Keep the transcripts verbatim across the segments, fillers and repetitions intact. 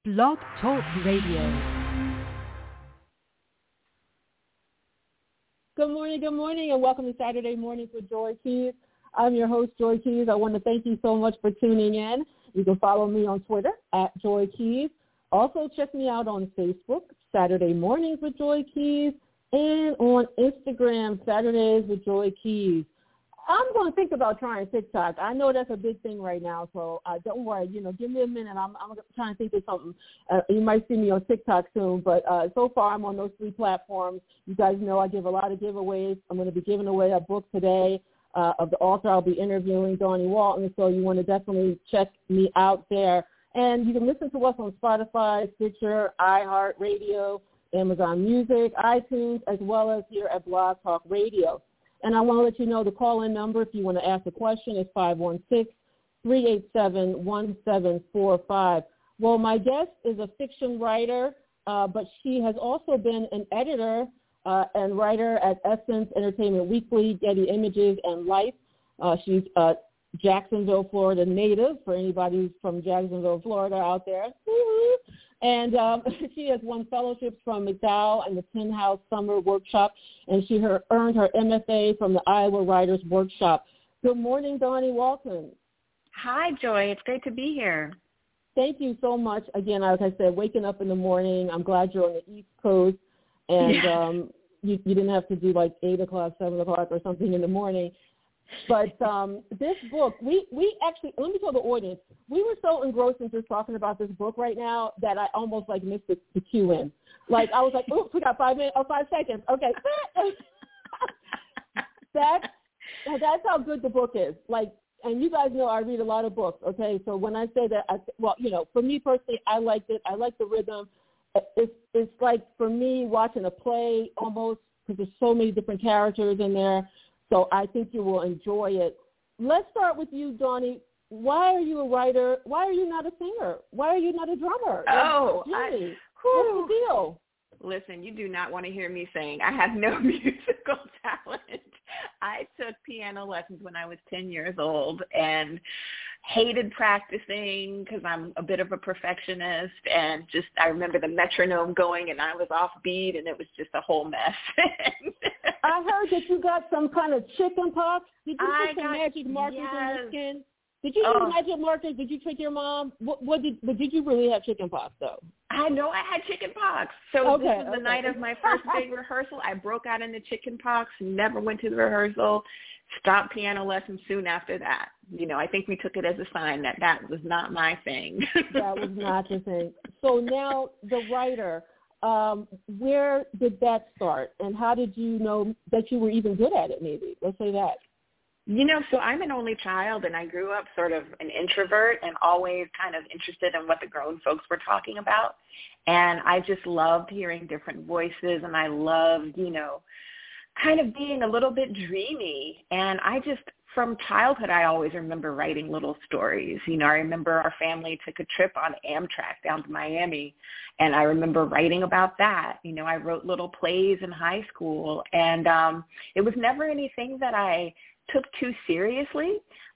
Blog Talk Radio. Good morning, good morning, and welcome to Saturday Mornings with Joy Keys. I'm your host, Joy Keys. I want to thank you so much for tuning in. You can follow me on Twitter at Joy Keys. Also, check me out on Facebook, Saturday Mornings with Joy Keys, and on Instagram, Saturdays with Joy Keys. I'm going to think about trying TikTok. I know that's a big thing right now, so uh, don't worry. You know, give me a minute. I'm, I'm trying to think of something. Uh, you might see me on TikTok soon, but uh, so far I'm on those three platforms. You guys know I give a lot of giveaways. I'm going to be giving away a book today uh, of the author I'll be interviewing, Donnie Walton, so you want to definitely check me out there. And you can listen to us on Spotify, Stitcher, iHeartRadio, Amazon Music, iTunes, as well as here at Blog Talk Radio. And I want to let you know the call-in number if you want to ask a question is five one six, three eight seven, one seven four five. Well, my guest is a fiction writer, uh, but she has also been an editor uh, and writer at Essence Entertainment Weekly, Getty Images, and Life. Uh, she's a Jacksonville, Florida native, for anybody who's from Jacksonville, Florida out there. And um, she has won fellowships from McDowell and the Tin House Summer Workshop, and she her, earned her M F A from the Iowa Writers Workshop. Good morning, Donnie Walton. Hi, Joy. It's great to be here. Thank you so much. Again, like I said, waking up in the morning. I'm glad you're on the East Coast, and yeah. um, you, you didn't have to do like eight o'clock, seven o'clock or something in the morning. But um, this book, we, we actually, let me tell the audience, we were so engrossed in just talking about this book right now that I almost like missed the, the cue in. Like I was like, oh, we got five minutes, oh, five seconds. Okay. that's, that's how good the book is. Like, and you guys know I read a lot of books, okay? So when I say that, I, well, you know, for me personally, I liked it. I like the rhythm. It's, it's like for me watching a play almost because there's so many different characters in there. So I think you will enjoy it. Let's start with you, Donnie. Why are you a writer? Why are you not a singer? Why are you not a drummer? Oh, I, whew. What's the deal? Listen, you do not want to hear me sing. I have no musical talent. I took piano lessons when I was ten years old and hated practicing because I'm a bit of a perfectionist, and just I remember the metronome going and I was off beat and it was just a whole mess. I heard that you got some kind of chicken pox. Did you I put some got, magic markers yes. in your skin? Did you oh. use magic markers? Did you trick your mom? What, what did? But did you really have chicken pox though? I know I had chicken pox. So okay, this was the okay. night of my first big rehearsal. I broke out into chicken pox, never went to the rehearsal, stopped piano lessons soon after that. You know, I think we took it as a sign that that was not my thing. That was not the thing. So now the writer, um, where did that start? And how did you know that you were even good at it maybe? Let's say that. You know, so I'm an only child, and I grew up sort of an introvert and always kind of interested in what the grown folks were talking about. And I just loved hearing different voices, and I loved, you know, kind of being a little bit dreamy. And I just, from childhood, I always remember writing little stories. You know, I remember our family took a trip on Amtrak down to Miami, and I remember writing about that. You know, I wrote little plays in high school, and um, it was never anything that I took too seriously.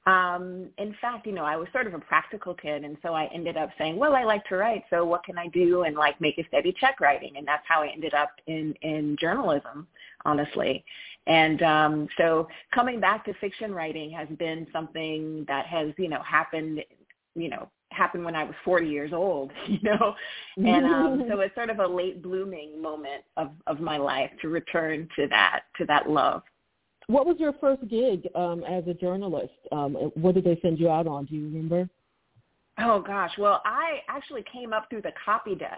Um, in fact, you know, I was sort of a practical kid, and so I ended up saying, well, I like to write, so what can I do and, like, make a steady check writing? And that's how I ended up in, in journalism, honestly. And um, so coming back to fiction writing has been something that has, you know, happened, you know, happened when I was forty years old, you know, and um, so it's sort of a late blooming moment of, of my life to return to that, to that love. What was your first gig um, as a journalist? Um, what did they send you out on? Do you remember? Oh, gosh. Well, I actually came up through the copy desk.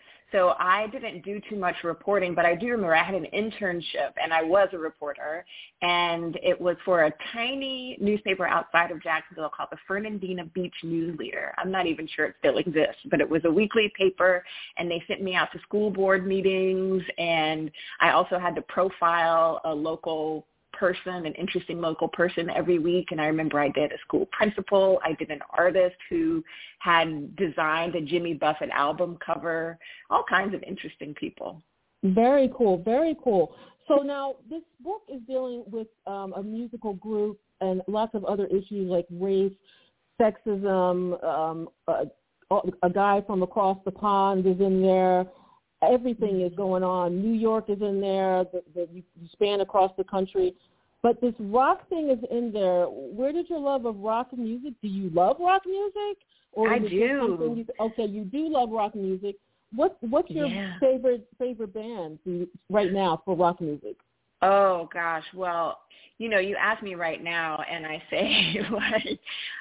So I didn't do too much reporting, but I do remember I had an internship, and I was a reporter, and it was for a tiny newspaper outside of Jacksonville called the Fernandina Beach News Leader. I'm not even sure it still exists, but it was a weekly paper, and they sent me out to school board meetings, and I also had to profile a local person, an interesting local person every week. And I remember I did a school principal. I did an artist who had designed a Jimmy Buffett album cover, all kinds of interesting people. Very cool. Very cool. So now this book is dealing with um, a musical group and lots of other issues like race, sexism, um, uh, a guy from across the pond is in there. Everything is going on. New York is in there. The, the, you span across the country. But this rock thing is in there. Where did your love of rock music? Do you love rock music? Or I is it do. just something you, okay, you do love rock music. What What's your yeah. favorite favorite band right now for rock music? Oh, gosh. Well, you know, you ask me right now, and I say, like,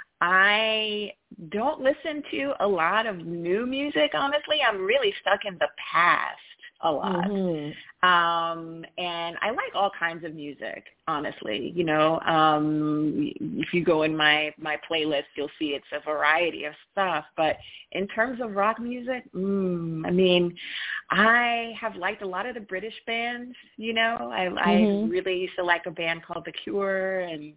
I don't listen to a lot of new music, honestly. I'm really stuck in the past a lot. Mm-hmm. Um, and I like all kinds of music, honestly. You know, um, if you go in my, my playlist, you'll see it's a variety of stuff. But in terms of rock music, mm, I mean, I have liked a lot of the British bands, you know. I, Mm-hmm. I really used to like a band called The Cure and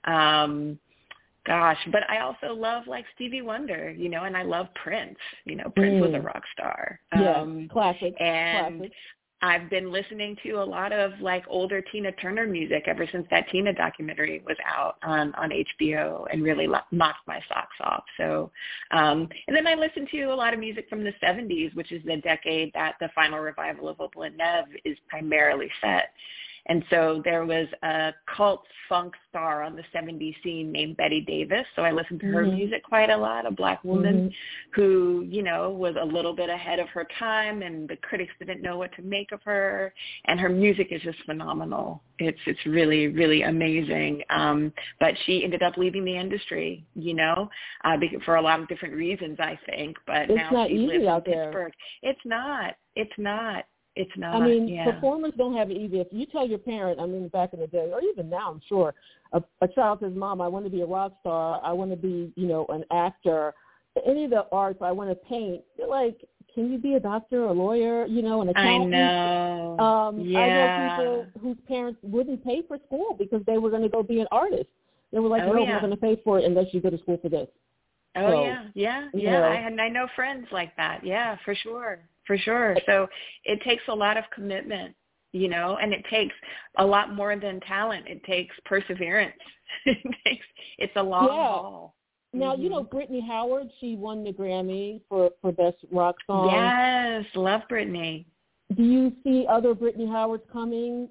um Gosh, but I also love like Stevie Wonder, you know, and I love Prince. You know, Prince Mm. was a rock star. Yeah, Um, classic. and classic. I've been listening to a lot of like older Tina Turner music ever since that Tina documentary was out on, on H B O and really lo- knocked my socks off. So, um, and then I listened to a lot of music from the seventies, which is the decade that the final revival of Opal and Nev is primarily set. And so there was a cult funk star on the seventies scene named Betty Davis. So I listened to her Mm-hmm. music quite a lot, a black woman Mm-hmm. who, you know, was a little bit ahead of her time, and the critics didn't know what to make of her. And her music is just phenomenal. It's it's really, really amazing. Um, but she ended up leaving the industry, you know, uh, because, for a lot of different reasons, I think. But It's now not she easy lives out in there. Pittsburgh. It's not. It's not. It's not, I mean, yeah. performers don't have it easy. If you tell your parent, I mean, back in the day, or even now, I'm sure, a, a child says, Mom, I want to be a rock star. I want to be, you know, an actor. Any of the arts, I want to paint. They're like, can you be a doctor, a lawyer, you know, an accountant? I know. Um, yeah. I know people whose parents wouldn't pay for school because they were going to go be an artist. They were like, oh, no, yeah. we're not going to pay for it unless you go to school for this. Oh, so, yeah, yeah, you yeah. know. I, and I know friends like that. Yeah, for sure, for sure. So it takes a lot of commitment, you know, and it takes a lot more than talent. It takes perseverance. it takes, it's a long yeah. haul. Now, mm-hmm. you know, Brittany Howard, she won the Grammy for, for Best Rock Song. Yes, love Brittany. Do you see other Brittany Howards coming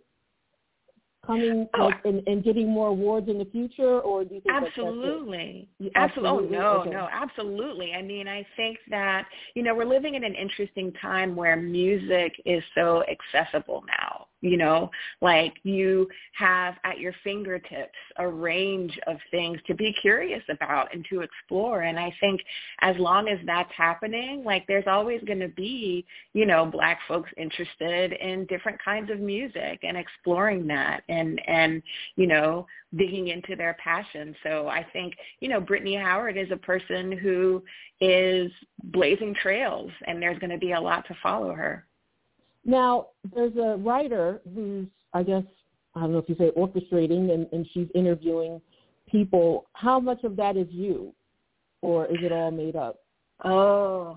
coming Oh, like, and, and getting more awards in the future, or do you think absolutely. that's it? Absolutely. Absolutely. Oh, no, okay. no, absolutely. I mean, I think that, you know, we're living in an interesting time where music is so accessible now. You know, like you have at your fingertips a range of things to be curious about and to explore. And I think as long as that's happening, like there's always going to be, you know, Black folks interested in different kinds of music and exploring that and, and, you know, digging into their passion. So I think, you know, Brittany Howard is a person who is blazing trails, and there's going to be a lot to follow her. Now, there's a writer who's, I guess, I don't know if you say orchestrating, and, and she's interviewing people. How much of that is you, or is it all made up? Oh,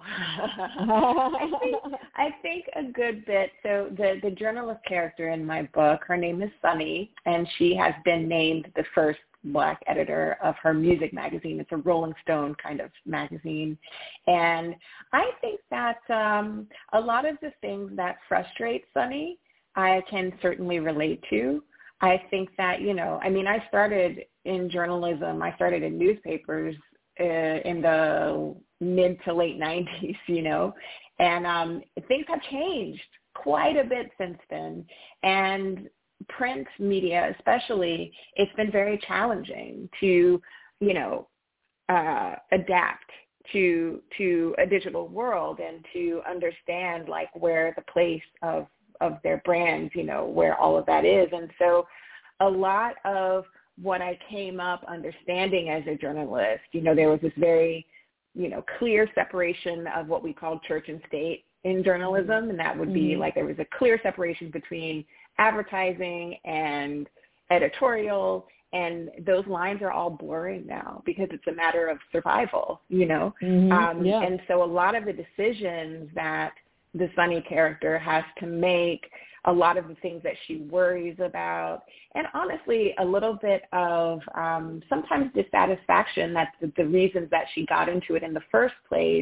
I, think, I think a good bit. So the, the journalist character in my book, her name is Sunny, and she has been named the first Black editor of her music magazine. It's a Rolling Stone kind of magazine. And I think that um, a lot of the things that frustrate Sunny, I can certainly relate to. I think that, you know, I mean, I started in journalism. I started in newspapers uh, in the mid to late nineties, you know, and um, things have changed quite a bit since then. And print media especially, it's been very challenging to, you know, uh, adapt to to a digital world and to understand like where the place of of their brands, you know, where all of that is. And so a lot of what I came up understanding as a journalist, you know, there was this very, you know, clear separation of what we call church and state in journalism. And that would be mm-hmm. like there was a clear separation between advertising and editorial, and those lines are all blurring now because it's a matter of survival, you know. Mm-hmm. Um, yeah. And so a lot of the decisions that the Sunny character has to make, a lot of the things that she worries about, and honestly, a little bit of um, sometimes dissatisfaction that the, the reasons that she got into it in the first place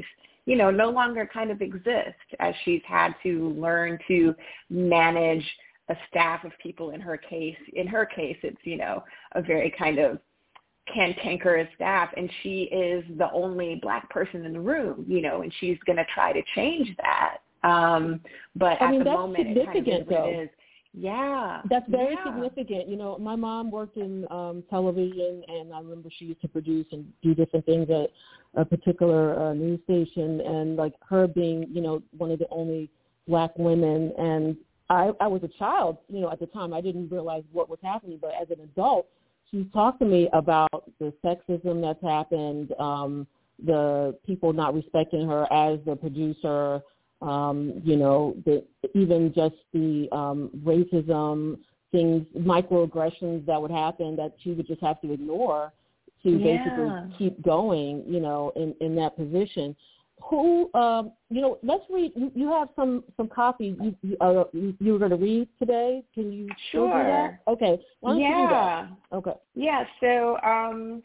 you know, no longer kind of exist, as she's had to learn to manage a staff of people. In her case, in her case, it's, you know, a very kind of cantankerous staff, and she is the only Black person in the room, you know, and she's going to try to change that. Um, but I at mean, the that's moment, it kind of is what it is. Yeah. That's very yeah. significant. You know, my mom worked in um, television, and I remember she used to produce and do different things at a particular uh, news station, and like her being, you know, one of the only Black women. And I, I was a child, you know, at the time. I didn't realize what was happening, but as an adult, she talked to me about the sexism that's happened, um, the people not respecting her as the producer, um, you know, the, even just the um, racism, things, microaggressions that would happen that she would just have to ignore to yeah. basically keep going, you know, in, in that position. Who, um, you know, let's read. You, you have some some copies you you, uh, you, you were going to read today. Can you sure do that? Okay. Why don't yeah. you do that? Okay. Yeah. So um,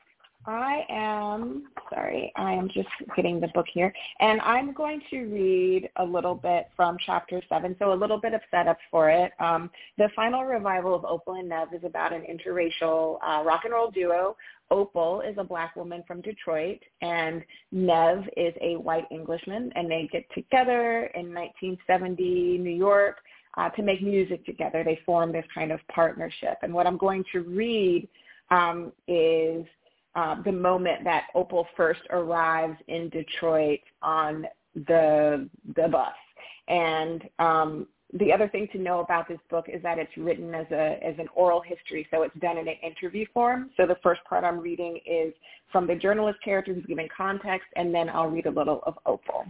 I am sorry. I am just getting the book here, and I'm going to read a little bit from chapter seven. So a little bit of setup for it. Um, the final revival of Opal and Nev is about an interracial uh, rock and roll duo. Opal is a Black woman from Detroit, and Nev is a white Englishman, and they get together in nineteen seventy New York uh, to make music together. They form this kind of partnership. And what I'm going to read um, is uh, the moment that Opal first arrives in Detroit on the the bus. And um, the other thing to know about this book is that it's written as a as an oral history, so it's done in an interview form. So the first part I'm reading is from the journalist character who's giving context, and then I'll read a little of Opal.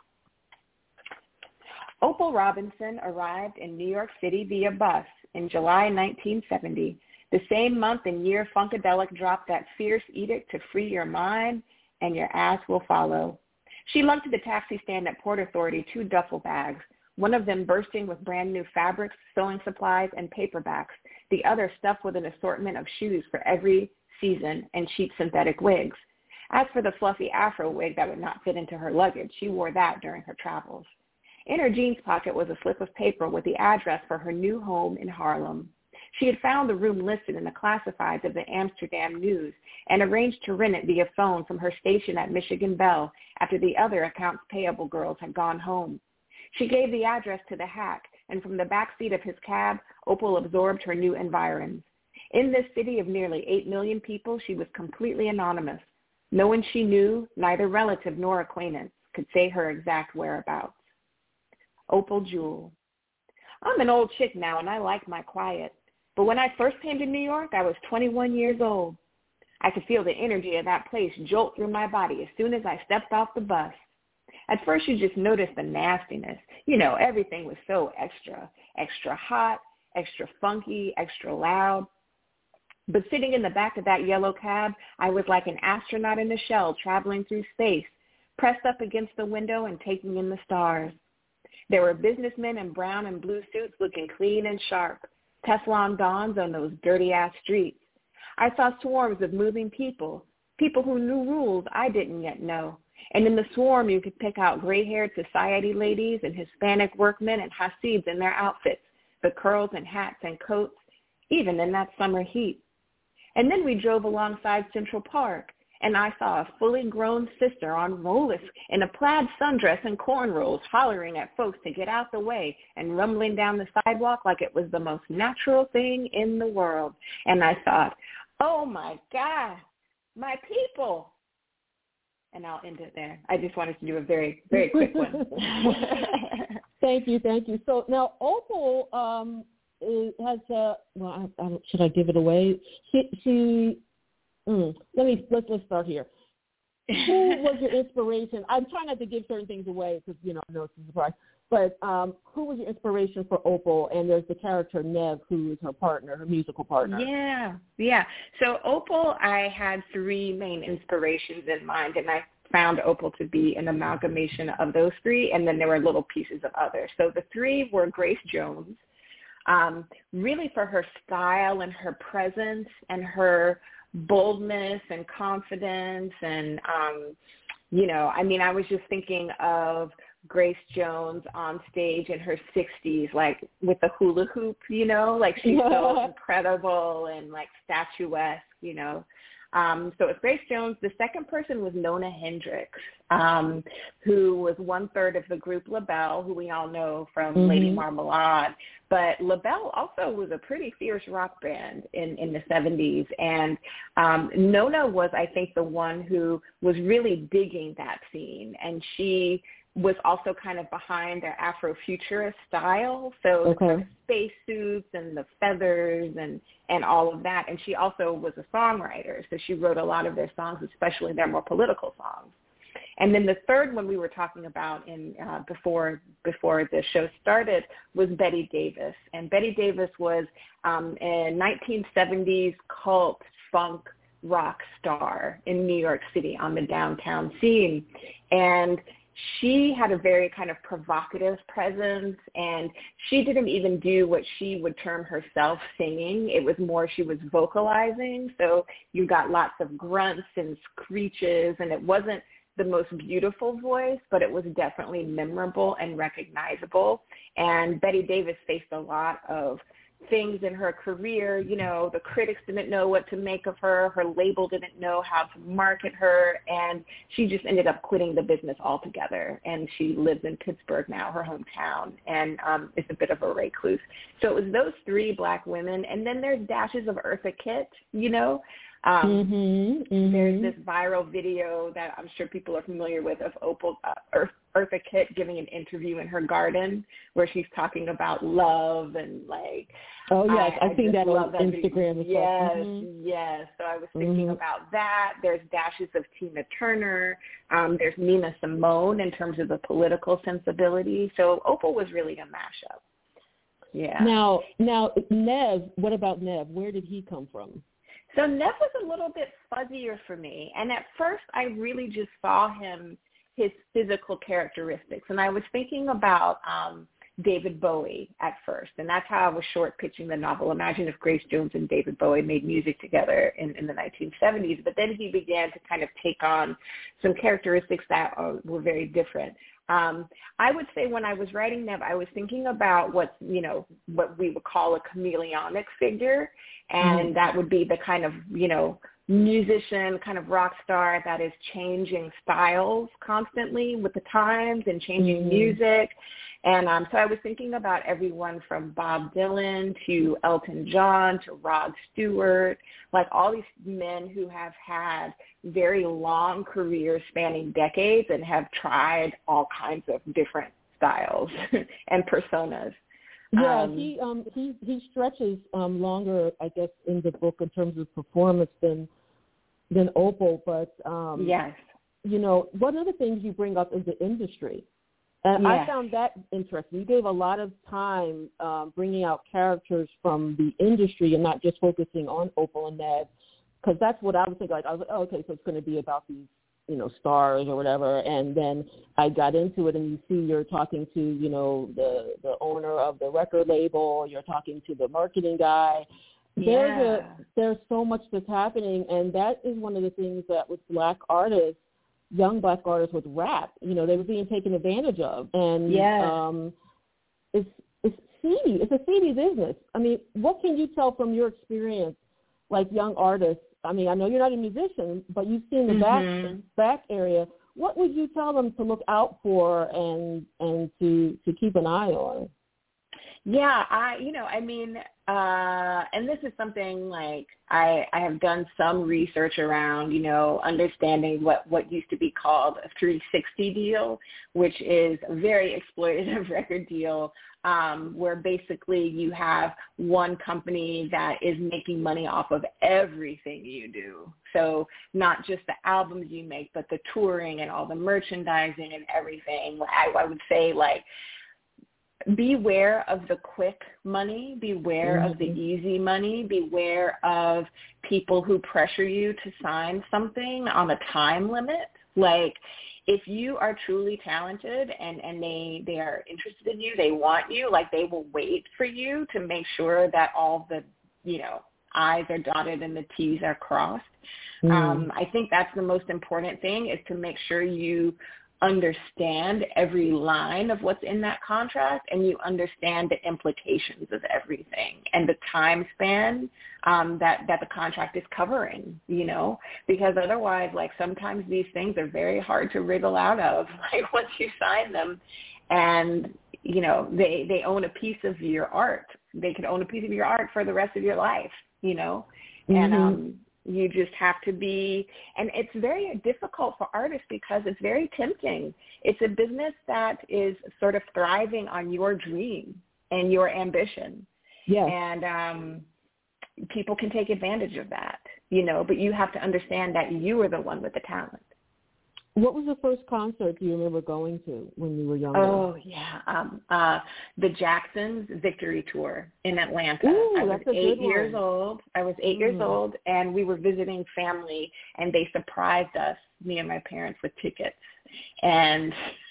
Opal Robinson arrived in New York City via bus in July nineteen seventy, the same month and year Funkadelic dropped that fierce edict to free your mind and your ass will follow. She lugged to the taxi stand at Port Authority two duffel bags, one of them bursting with brand new fabrics, sewing supplies, and paperbacks, the other stuffed with an assortment of shoes for every season and cheap synthetic wigs. As for the fluffy afro wig that would not fit into her luggage, she wore that during her travels. In her jeans pocket was a slip of paper with the address for her new home in Harlem. She had found the room listed in the classifieds of the Amsterdam News and arranged to rent it via phone from her station at Michigan Bell after the other accounts payable girls had gone home. She gave the address to the hack, and from the back seat of his cab, Opal absorbed her new environs. In this city of nearly eight million people, she was completely anonymous. No one she knew, neither relative nor acquaintance, could say her exact whereabouts. Opal Jewell. I'm an old chick now, and I like my quiet. But when I first came to New York, I was twenty-one years old. I could feel the energy of that place jolt through my body as soon as I stepped off the bus. At first, you just noticed the nastiness. You know, everything was so extra, extra hot, extra funky, extra loud. But sitting in the back of that yellow cab, I was like an astronaut in a shell traveling through space, pressed up against the window and taking in the stars. There were businessmen in brown and blue suits looking clean and sharp, Teflon dons on those dirty-ass streets. I saw swarms of moving people, people who knew rules I didn't yet know. And in the swarm, you could pick out gray-haired society ladies and Hispanic workmen and Hasids in their outfits, the curls and hats and coats, even in that summer heat. And then we drove alongside Central Park, and I saw a fully grown sister on rollers in a plaid sundress and cornrows hollering at folks to get out the way and rumbling down the sidewalk like it was the most natural thing in the world. And I thought, oh, my God, my people. And I'll end it there. I just wanted to do a very, very quick one. Thank you, thank you. So now Opal um, is, has a, well, I, I don't, should I give it away? She, she mm, let me, let's, let's start here. Who was your inspiration? I'm trying not to give certain things away because, you know, I know it's a surprise. But um, who was your inspiration for Opal? And there's the character Nev, who is her partner, her musical partner. Yeah, yeah. So Opal, I had three main inspirations in mind, and I found Opal to be an amalgamation of those three, and then there were little pieces of others. So the three were Grace Jones, um, really for her style and her presence and her boldness and confidence and um, you know, I mean, I was just thinking of Grace Jones on stage in her sixties, like with the hula hoop, you know, like she's so incredible and like statuesque, you know. Um, so it's Grace Jones. The second person was Nona Hendryx, um, who was one third of the group LaBelle, who we all know from mm-hmm. Lady Marmalade. But LaBelle also was a pretty fierce rock band in, in the seventies. And um, Nona was, I think, the one who was really digging that scene. And she was also kind of behind their Afrofuturist style. So okay. the spacesuits and the feathers and, and all of that. And she also was a songwriter. So she wrote a lot of their songs, especially their more political songs. And then the third one we were talking about in uh, before before the show started was Betty Davis. And Betty Davis was um, a nineteen seventies cult funk rock star in New York City on the downtown scene. And she had a very kind of provocative presence, and she didn't even do what she would term herself singing. It was more she was vocalizing. So you got lots of grunts and screeches, and it wasn't the most beautiful voice, but it was definitely memorable and recognizable. And Betty Davis faced a lot of things in her career. You know, the critics didn't know what to make of her. Her label didn't know how to market her. And she just ended up quitting the business altogether. And she lives in Pittsburgh now, her hometown, and um, is a bit of a recluse. So it was those three Black women. And then there's dashes of Eartha Kitt, you know. Um, mm-hmm, mm-hmm. There's this viral video that I'm sure people are familiar with of Opal, uh, Earth, Eartha Kitt giving an interview in her garden where she's talking about love and like. Oh yes, I, I've seen that on that Instagram. Video. Yes, mm-hmm. yes. So I was thinking mm-hmm. about that. There's dashes of Tina Turner. Um, there's Nina Simone in terms of the political sensibility. So Opal was really a mashup. Yeah. Now, now Nev. What about Nev? Where did he come from? So Nev was a little bit fuzzier for me. And at first, I really just saw him, his physical characteristics. And I was thinking about um, David Bowie at first. And that's how I was short pitching the novel. Imagine if Grace Jones and David Bowie made music together in, in the nineteen seventies. But then he began to kind of take on some characteristics that uh, were very different. Um, I would say when I was writing Nev, I was thinking about what, you know, what we would call a chameleonic figure. And mm. that would be the kind of, you know, musician, kind of rock star that is changing styles constantly with the times and changing mm. music. And um, so I was thinking about everyone from Bob Dylan to Elton John to Rod Stewart, like all these men who have had very long careers spanning decades and have tried all kinds of different styles and personas. Yeah, um, he um, he he stretches um, longer, I guess, in the book in terms of performance than than Opal. But um, yes, you know, one of the things you bring up is the industry. And yes. I found that interesting. You gave a lot of time um, bringing out characters from the industry and not just focusing on Opal and Nev, because that's what I was thinking. Like, I was like, oh, okay, so it's going to be about these, you know, stars or whatever. And then I got into it, and you see you're talking to, you know, the, the owner of the record label. You're talking to the marketing guy. There's, yeah. a, there's so much that's happening, and that is one of the things that with Black artists, young Black artists with rap, you know, they were being taken advantage of. And yes. um, it's it's seedy. It's a seedy business. I mean, what can you tell from your experience, like young artists? I mean, I know you're not a musician, but you've seen the mm-hmm. back back area. What would you tell them to look out for and and to, to keep an eye on? Yeah, I, you know, I mean, uh, and this is something like I, I have done some research around, you know, understanding what, what used to be called a three sixty deal, which is a very exploitative record deal um, where basically you have one company that is making money off of everything you do. So not just the albums you make, but the touring and all the merchandising and everything. I, I would say like, beware of the quick money, beware mm-hmm. of the easy money, beware of people who pressure you to sign something on a time limit. Like if you are truly talented and, and they, they are interested in you, they want you, like they will wait for you to make sure that all the, you know, I's are dotted and the T's are crossed. Mm. Um, I think that's the most important thing, is to make sure you understand every line of what's in that contract, and you understand the implications of everything and the time span um, that, that the contract is covering, you know, because otherwise, like, sometimes these things are very hard to wriggle out of, like, once you sign them. And, you know, they, they own a piece of your art. They could own a piece of your art for the rest of your life, you know, mm-hmm. and um you just have to be, and it's very difficult for artists because it's very tempting. It's a business that is sort of thriving on your dream and your ambition. Yes. And um, people can take advantage of that, you know, but you have to understand that you are the one with the talent. What was the first concert you remember going to when you were younger? Oh, yeah. Um, uh, the Jacksons Victory Tour in Atlanta. Ooh, I was that's a eight good years one. old. I was eight mm. years old, and we were visiting family, and they surprised us, me and my parents, with tickets. And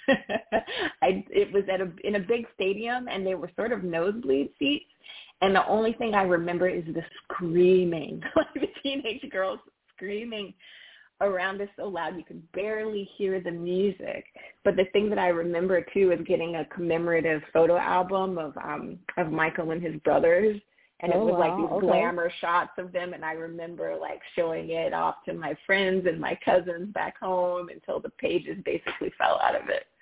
I, it was at a, in a big stadium, and they were sort of nosebleed seats. And the only thing I remember is the screaming, like the teenage girls screaming around us so loud you could barely hear the music. But the thing that I remember too is getting a commemorative photo album of um of Michael and his brothers, and oh, it was wow. like these okay. glamour shots of them, and I remember like showing it off to my friends and my cousins back home until the pages basically fell out of it.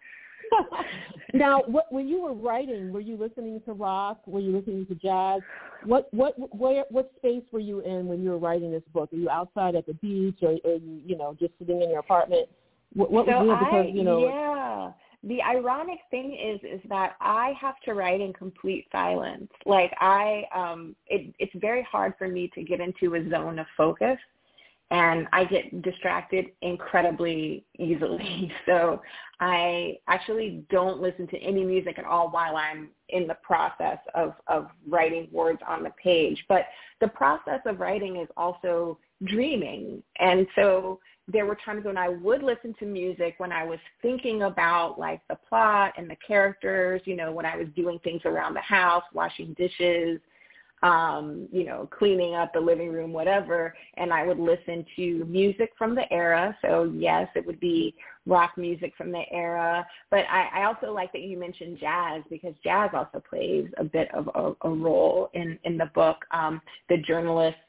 Now, what, when you were writing, were you listening to rock? Were you listening to jazz? What what where what space were you in when you were writing this book? Are you outside at the beach, or are you you know just sitting in your apartment? What, what so was it? Because I, you know. Yeah. The ironic thing is is that I have to write in complete silence. Like I, um, it, it's very hard for me to get into a zone of focus. And I get distracted incredibly easily. So I actually don't listen to any music at all while I'm in the process of, of writing words on the page. But the process of writing is also dreaming. And so there were times when I would listen to music when I was thinking about like the plot and the characters, you know, when I was doing things around the house, washing dishes, um, you know, cleaning up the living room, whatever, and I would listen to music from the era. So, yes, it would be rock music from the era. But I, I also like that you mentioned jazz, because jazz also plays a bit of a, a role in, in the book. Um, the journalist's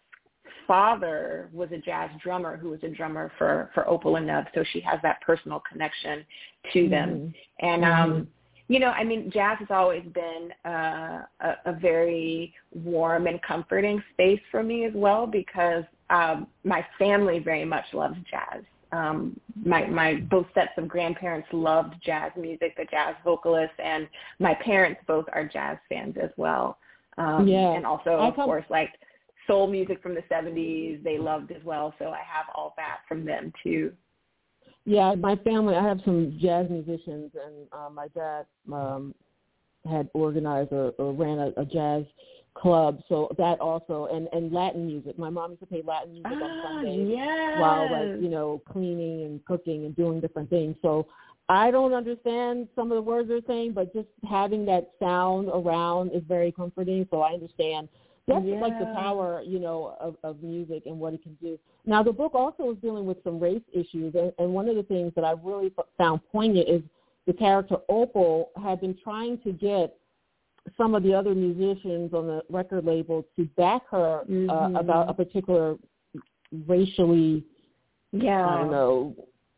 father was a jazz drummer who was a drummer for, for Opal and Nub, so she has that personal connection to them. Mm-hmm. And, um, mm-hmm. You know, I mean, jazz has always been uh, a, a very warm and comforting space for me as well, because um, my family very much loves jazz. Um, my, my both sets of grandparents loved jazz music, the jazz vocalists, and my parents both are jazz fans as well. Um, yeah. And also, of come- course, like soul music from the seventies, they loved as well. So I have all that from them too. Yeah, my family, I have some jazz musicians, and uh, my dad um, had organized or, or ran a, a jazz club, so that also, and, and Latin music. My mom used to play Latin music ah, on Sundays yes. while, like, you know, cleaning and cooking and doing different things. So I don't understand some of the words they're saying, but just having that sound around is very comforting, so I understand. That's yeah. like the power, you know, of, of music and what it can do. Now, the book also is dealing with some race issues, and, and one of the things that I really found poignant is the character Opal had been trying to get some of the other musicians on the record label to back her mm-hmm. uh, about a particular racially, yeah. I don't know,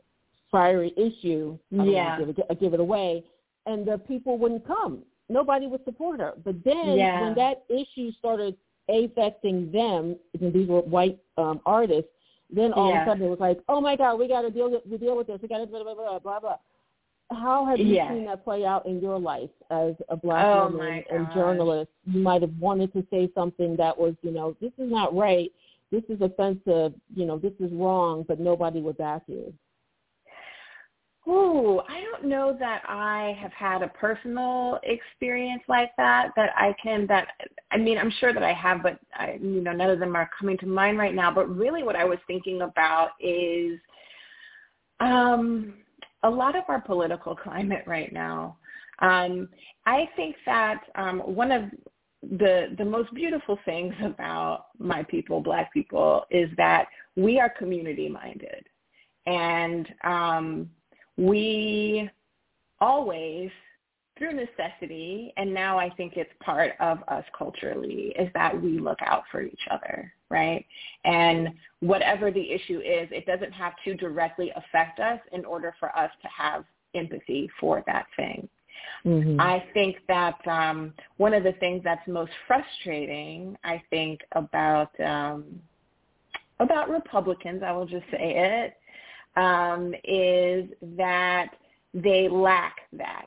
fiery issue. I yeah. Give it, give it away, and the people wouldn't come. Nobody would support her. But then yeah. when that issue started affecting them, and these were white um, artists, then all yeah. of a sudden it was like, oh, my God, we got to deal with, we deal with this. We got to blah, blah, blah, blah, blah. How have you yes. seen that play out in your life as a Black oh woman and journalist? You might have wanted to say something that was, you know, this is not right. This is offensive. You know, this is wrong, but nobody would back you. Oh, I don't know that I have had a personal experience like that, that I can, that, I mean, I'm sure that I have, but I, you know, none of them are coming to mind right now. But really what I was thinking about is um, a lot of our political climate right now. Um, I think that um, one of the the most beautiful things about my people, Black people, is that we are community minded, and um, we always, through necessity, and now I think it's part of us culturally, is that we look out for each other, right? And whatever the issue is, it doesn't have to directly affect us in order for us to have empathy for that thing. Mm-hmm. I think that um, one of the things that's most frustrating, I think, about um, about Republicans, I will just say it, um, is that they lack that.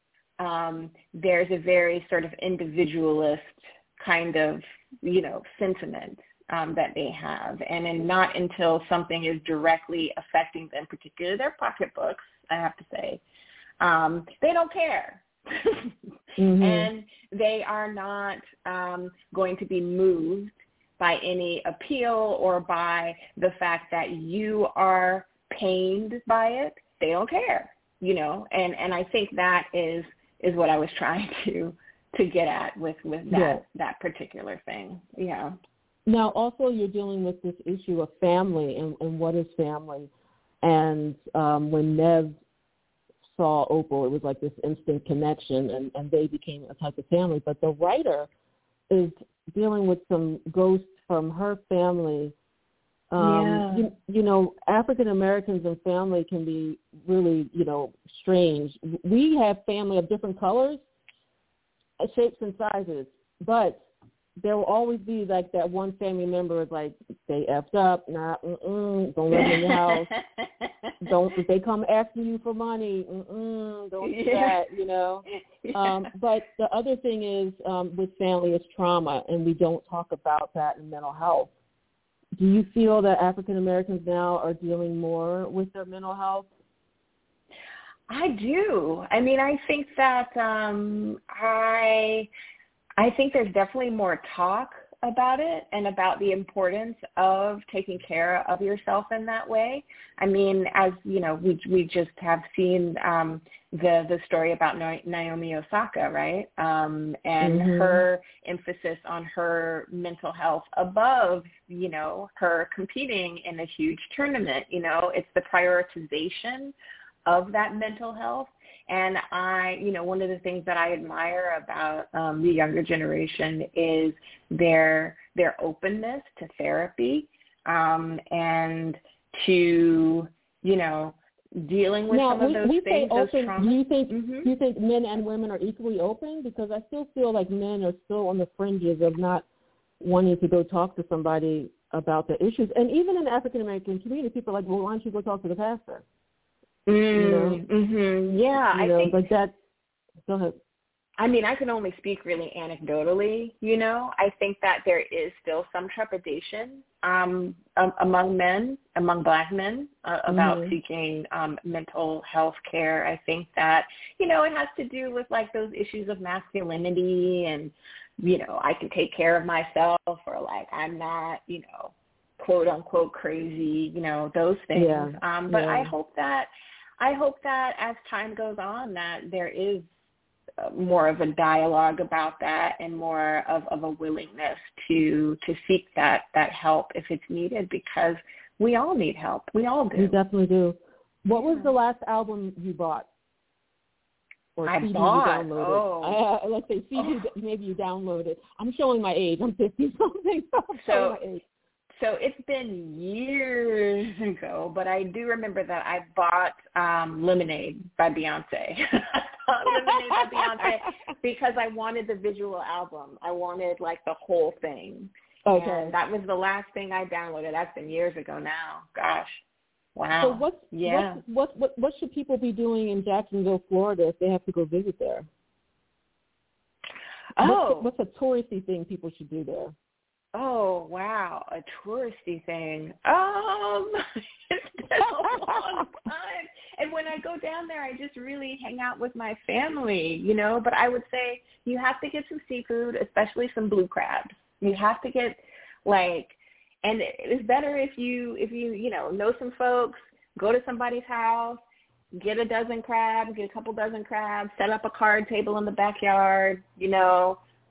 Um, there's a very sort of individualist kind of, you know, sentiment um, that they have. And then not until something is directly affecting them, particularly their pocketbooks, I have to say, um, they don't care. mm-hmm. And they are not um, going to be moved by any appeal or by the fact that you are pained by it. They don't care, you know, and, and I think that is is what I was trying to to get at with, with that yeah. that particular thing. Yeah. Now, also, you're dealing with this issue of family and, and what is family. And um, when Nev saw Opal, it was like this instant connection, and, and they became a type of family. But the writer is dealing with some ghosts from her family. Um, yeah. you, you know, African Americans and family can be really, you know, strange. We have family of different colors, shapes, and sizes, but there will always be like that one family member is like, they effed up, nah, mm-mm, don't let them in your house. Don't, if they come asking you for money, mm-mm, don't do that, you know. Um, but the other thing is um, with family is trauma, and we don't talk about that in mental health. Do you feel that African Americans now are dealing more with their mental health? I do. I mean, I think that um, I, I think there's definitely more talk about it and about the importance of taking care of yourself in that way. I mean, as you know, we we just have seen um, the the story about Naomi Osaka, right? Um, and mm-hmm. her emphasis on her mental health above, you know, her competing in a huge tournament. You know, it's the prioritization of that mental health. And I, you know, one of the things that I admire about um, the younger generation is their their openness to therapy um, and to, you know, dealing with now, some of we, those we things, say those open, traumas. Do you think mm-hmm. do you think men and women are equally open? Because I still feel like men are still on the fringes of not wanting to go talk to somebody about the issues. And even in the African American community, people are like, well, why don't you go talk to the pastor? Mm, you know? mm-hmm. Yeah, you I know, think but that. Go ahead. I mean, I can only speak really anecdotally, you know. I think that there is still some trepidation um, um, among men, among Black men, uh, about mm-hmm. seeking um, mental health care. I think that, you know, it has to do with, like, those issues of masculinity and, you know, I can take care of myself, or, like, I'm not, you know, quote, unquote, crazy, you know, those things. Yeah. Um, but yeah. I hope that, I hope that as time goes on that there is more of a dialogue about that and more of, of a willingness to to seek that, that help if it's needed, because we all need help. We all do. We definitely do. What was the last album you bought? Or I C D bought. you downloaded? Oh. Uh, let's say C D, oh. maybe you downloaded. I'm showing my age. I'm fifty-something. So I'm so, showing my age. So it's been years ago, but I do remember that I bought um, Lemonade by Beyonce. Lemonade by Beyonce because I wanted the visual album. I wanted, like, the whole thing. Okay. And that was the last thing I downloaded. That's been years ago now. Gosh. Wow. So what's, yeah. what, what, what, what should people be doing in Jacksonville, Florida if they have to go visit there? Oh. What's, what's a touristy thing people should do there? Oh, wow, a touristy thing. Um, it's been a long time. And when I go down there, I just really hang out with my family, you know. But I would say you have to get some seafood, especially some blue crabs. You have to get, like, and it's better if you, if you, you know, know some folks, go to somebody's house, get a dozen crabs, get a couple dozen crabs, set up a card table in the backyard, you know,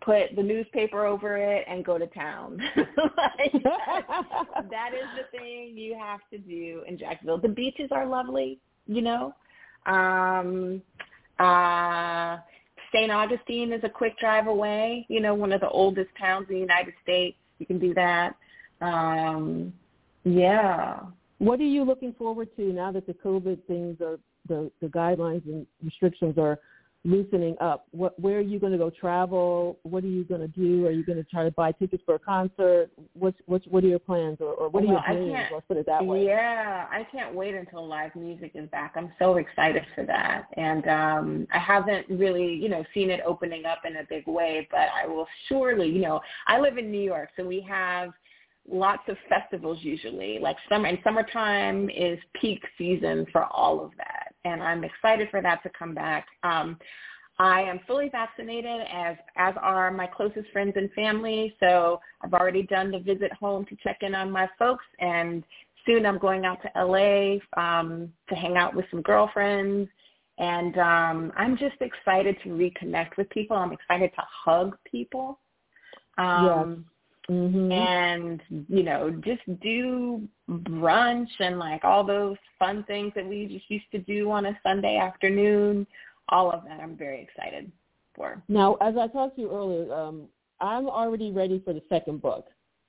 put the newspaper over it, and go to town. Like, that, that is the thing you have to do in Jacksonville. The beaches are lovely, you know. Um, uh, Saint Augustine is a quick drive away, you know, one of the oldest towns in the United States. You can do that. Um, yeah. What are you looking forward to now that the COVID things are, the, the guidelines and restrictions are loosening up? What, where are you going to go travel? What are you going to do? Are you going to try to buy tickets for a concert? What's, what's, what are your plans, or, or what well, are your dreams? Let's put it that way. Yeah, I can't wait until live music is back. I'm so excited for that. And um, I haven't really, you know, seen it opening up in a big way, but I will surely, you know, I live in New York, so we have lots of festivals usually. Like summer, and summertime is peak season for all of that. And I'm excited for that to come back. Um, I am fully vaccinated, as as are my closest friends and family. So I've already done the visit home to check in on my folks, and soon I'm going out to L A um, to hang out with some girlfriends. And um, I'm just excited to reconnect with people. I'm excited to hug people. Um, yes. Mm-hmm. And, you know, just do brunch and like all those fun things that we just used to do on a Sunday afternoon. All of that I'm very excited for. Now, as I talked to you earlier, um, I'm already ready for the second book.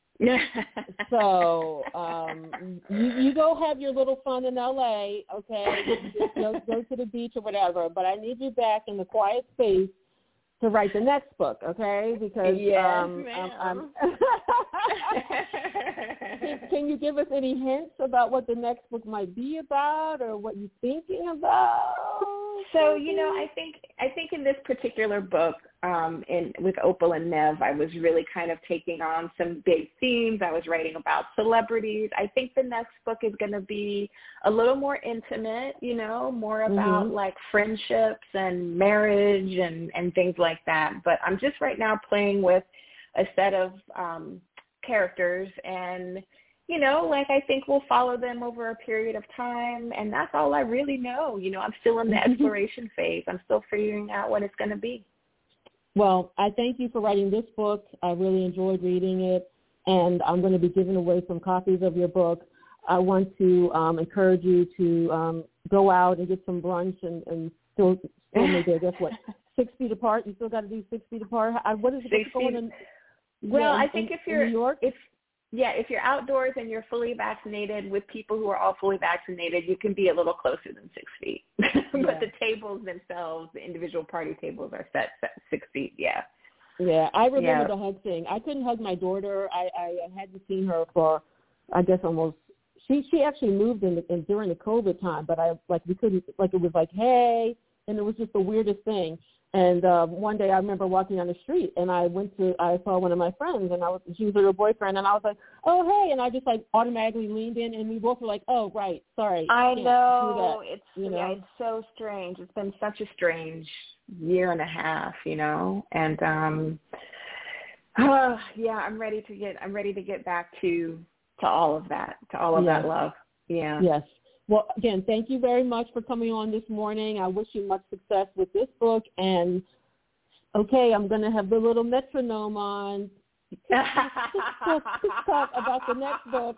So um, you, you go have your little fun in L A, okay? Just go, go to the beach or whatever. But I need you back in the quiet space to write the next book, okay? Because yes, um, ma'am. I'm, I'm can, can you give us any hints about what the next book might be about, or what you're thinking about? So, you know, I think I think in this particular book, um, in with Opal and Nev, I was really kind of taking on some big themes. I was writing about celebrities. I think the next book is going to be a little more intimate, you know, more about mm-hmm. like friendships and marriage and, and things like that. But I'm just right now playing with a set of um, characters, and you know, like I think we'll follow them over a period of time, and that's all I really know. You know, I'm still in the exploration phase. I'm still figuring out what it's going to be. Well, I thank you for writing this book. I really enjoyed reading it, and I'm going to be giving away some copies of your book. I want to um, encourage you to um, go out and get some brunch and, and still, still maybe, I guess, what, six feet apart? You still got to be six feet apart? What is it going in? Well, yeah, I think in, if you're in New York? if Yeah, if you're outdoors and you're fully vaccinated with people who are all fully vaccinated, you can be a little closer than six feet. Yeah. But the tables themselves, the individual party tables are set, set six feet, yeah. Yeah, I remember yeah. the hug thing. I couldn't hug my daughter. I, I hadn't seen her for, I guess, almost, she she actually moved in, the, in during the COVID time, but I, like, we couldn't, like, it was like, hey, and it was just the weirdest thing. And uh, one day I remember walking on the street, and I went to, I saw one of my friends, and I was, she was with her boyfriend, and I was like, oh, hey, and I just like automatically leaned in, and we both were like, oh, right, sorry. I can't know, do that, it's, you know? yeah, it's so strange. It's been such a strange year and a half, you know, and um, uh, yeah, I'm ready to get, I'm ready to get back to, to all of that, to all of yes. that love. Yeah. Yes. Well, again, thank you very much for coming on this morning. I wish you much success with this book. And, okay, I'm going to have the little metronome on. Let's talk about the next book.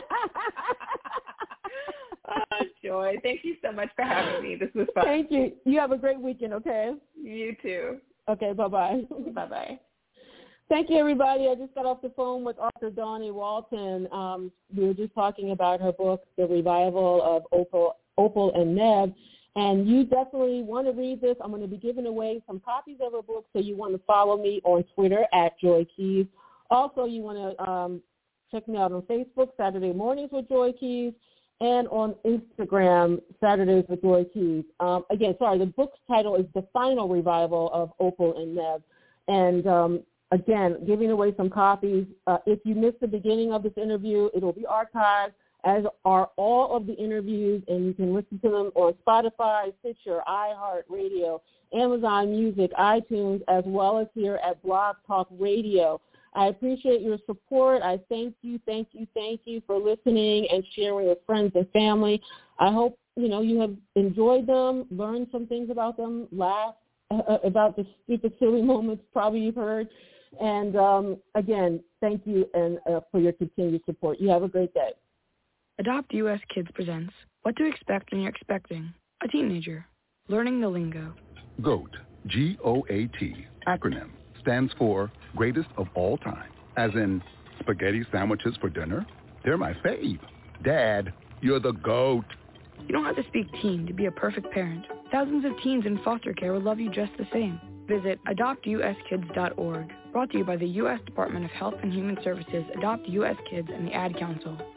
Oh, Joy, thank you so much for having me. This was fun. Thank you. You have a great weekend, okay? You too. Okay, bye-bye. Bye-bye. Thank you, everybody. I just got off the phone with author Dawnie Walton. Um, we were just talking about her book, The Revival of Opal, Opal and Nev. And you definitely want to read this. I'm going to be giving away some copies of her book, so you want to follow me on Twitter at Joy Keys. Also, you want to um, check me out on Facebook, Saturday Mornings with Joy Keys, and on Instagram, Saturdays with Joy Keys. Um, again, sorry, the book's title is The Final Revival of Opal and Nev. And um, Again, giving away some copies. Uh, if you missed the beginning of this interview, it will be archived, as are all of the interviews, and you can listen to them on Spotify, Stitcher, iHeartRadio, Amazon Music, iTunes, as well as here at Blog Talk Radio. I appreciate your support. I thank you, thank you, thank you for listening and sharing with friends and family. I hope, you know, you have enjoyed them, learned some things about them, laughed, uh, about the stupid, silly moments probably you've heard. And, um, again, thank you and uh, for your continued support. You have a great day. Adopt U S Kids presents What to Expect When You're Expecting a Teenager. Learning the Lingo. GOAT, G O A T, acronym, stands for Greatest of All Time, as in spaghetti sandwiches for dinner? They're my fave. Dad, you're the GOAT. You don't have to speak teen to be a perfect parent. Thousands of teens in foster care will love you just the same. Visit adopt u s kids dot org. Brought to you by the U S Department of Health and Human Services, Adopt U S Kids, and the Ad Council.